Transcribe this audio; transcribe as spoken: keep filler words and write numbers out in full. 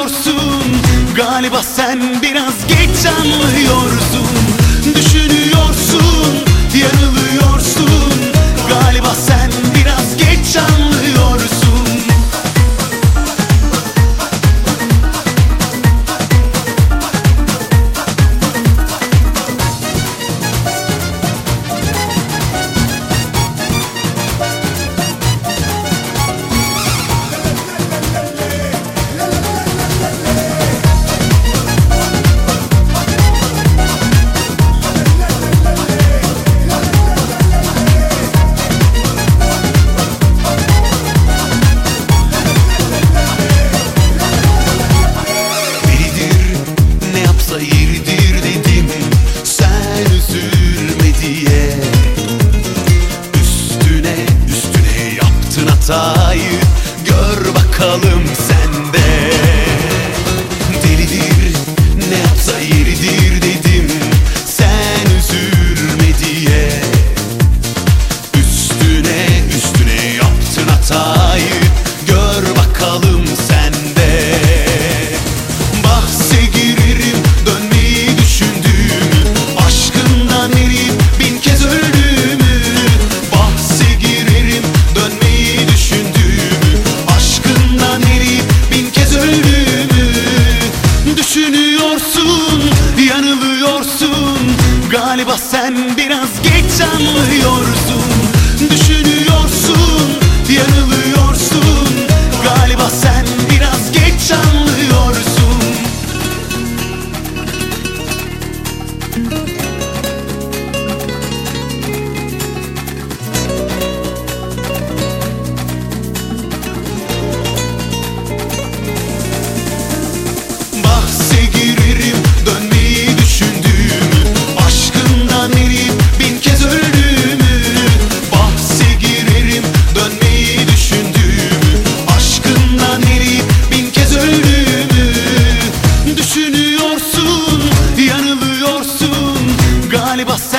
yanılıyorsun. Galiba sen biraz geç anlıyorsun. Düşünüyorsun, yanılıyorsun. Galiba sen biraz geç anlıyorsun. Yeridir dedim sen üzülme diye. Üstüne üstüne yaptın hatayı, gör bakalım sen de. Delidir ne yapsa yeridir dedim sen üzülme diye. Üstüne üstüne yaptın hatayı, gör bakalım sen de. Bahse girerim dönmeyi düşündüğümü, aşkından eriyip bin kez öldüğümü. Bahse girerim dönmeyi düşündüğümü, aşkından eriyip bin kez öldüğümü. Düşünüyorsun, yanılıyorsun. Galiba sen biraz geç anlıyorsun. Düşünüyorsun, yanılıyorsun. Galiba sen biraz geç anlıyorsun. Bahse girerim dönmeyi düşündüğümü, aşkından eriyip bin kez öldüğümü. Bahse girerim dönmeyi düşündüğümü, aşkından eriyip bin kez öldüğümü. Düşünüyorsun, yanılıyorsun. Galiba sen